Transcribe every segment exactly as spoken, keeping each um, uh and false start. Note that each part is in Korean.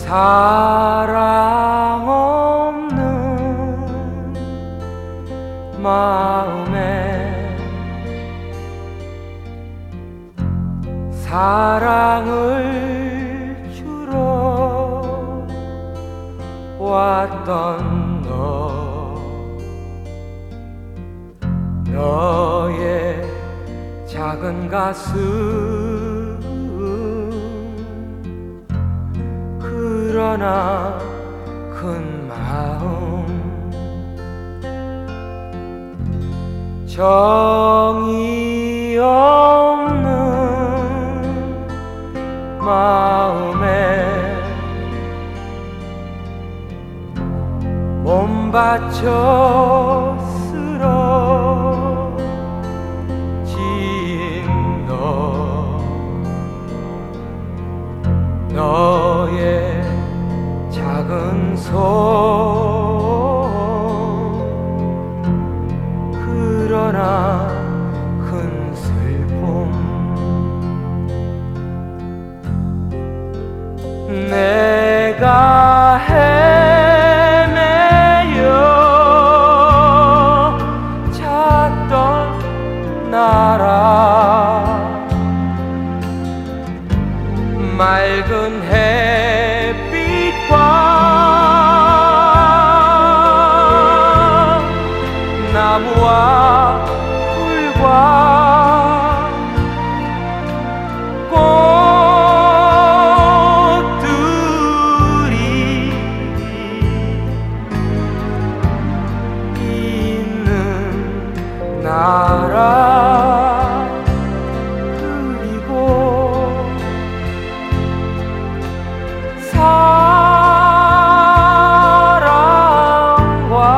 사랑 없는 마음에 사랑을 주러 왔던 너, 너의 작은 가슴 그러나 큰 마음 정이 없는 마음에 몸 바쳐 쓰러진 너, 너의 작은 손 그러나 큰 슬픔 내가 헤매여 찾던 나라 맑은 햇빛과 나무와 풀과 꽃들이 있는 나라 그리고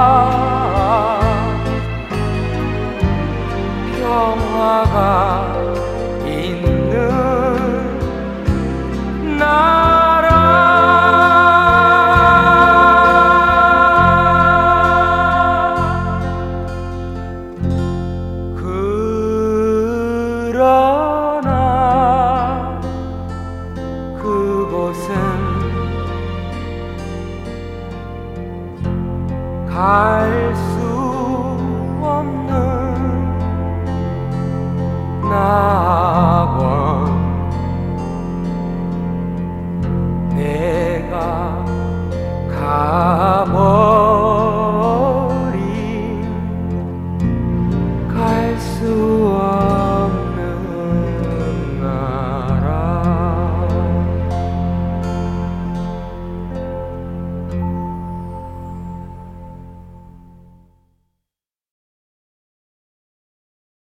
사랑과 평화가